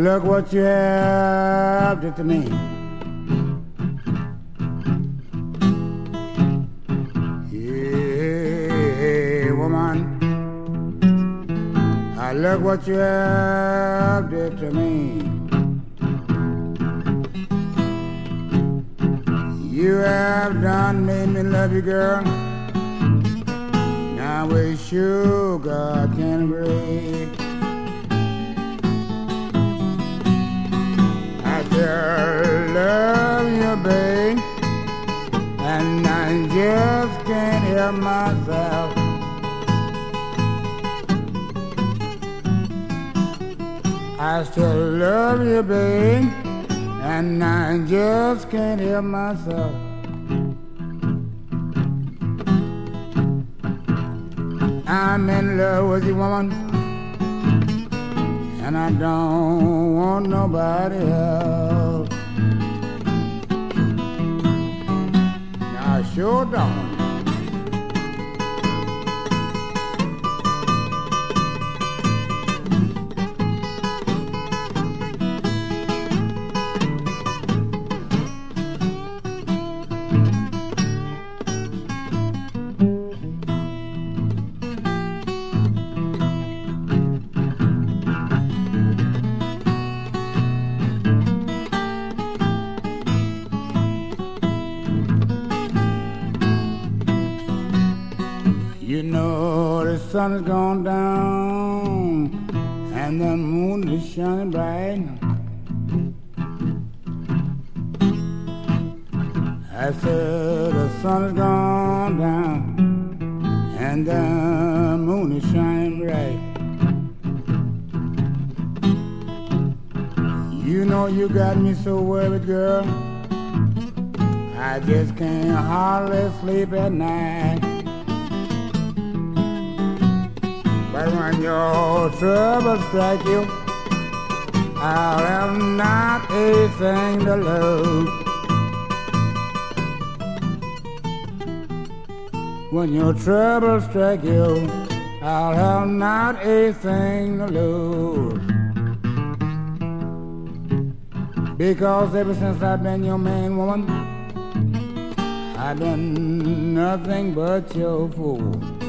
Look what you have did to me. Yeah, woman. Look what you have did to me. You have done made me love you, girl. Now with sugar can break. I still love you, babe, and I just can't help myself. I still love you, babe, and I just can't help myself. I'm in love with you, woman, and I don't want nobody else. I sure don't. You know the sun has gone down and the moon is shining bright. I said the sun has gone down and the moon is shining bright. You know you got me so worried, girl, I just can't hardly sleep at night. But when your troubles strike you, I'll have not a thing to lose. When your troubles strike you, I'll have not a thing to lose. Because ever since I've been your man, woman, I've been nothing but your fool.